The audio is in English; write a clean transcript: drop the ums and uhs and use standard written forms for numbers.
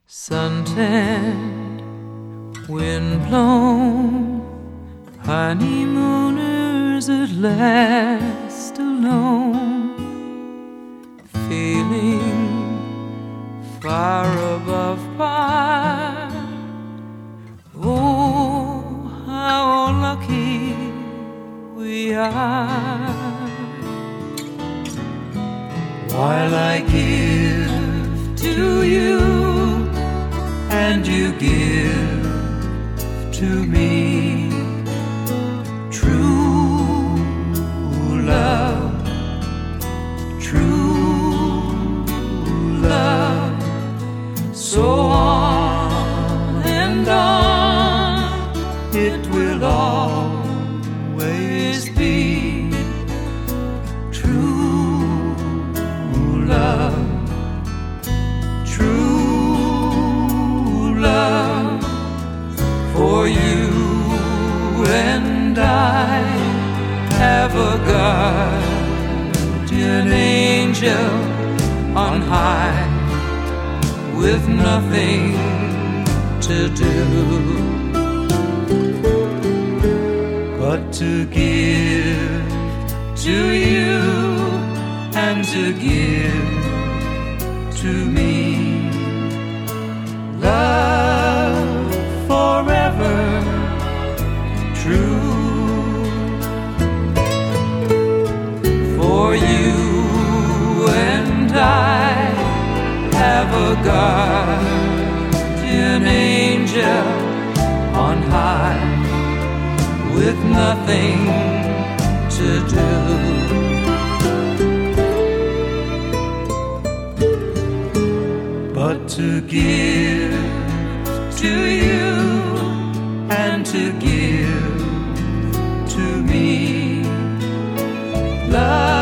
Suntanned, wind-blown, honeymooners at last alone, feeling far above par. Oh, how lucky we are. While I give to you and you give to me, true love, true love. So on and on it will always be. True love, true love. For you and I have a guardian angel on high, with nothing to do but to give to you and to give to me. Love forever true. For you and I have a guardian angel on high, with nothing to do but to give to you and to give to me. Love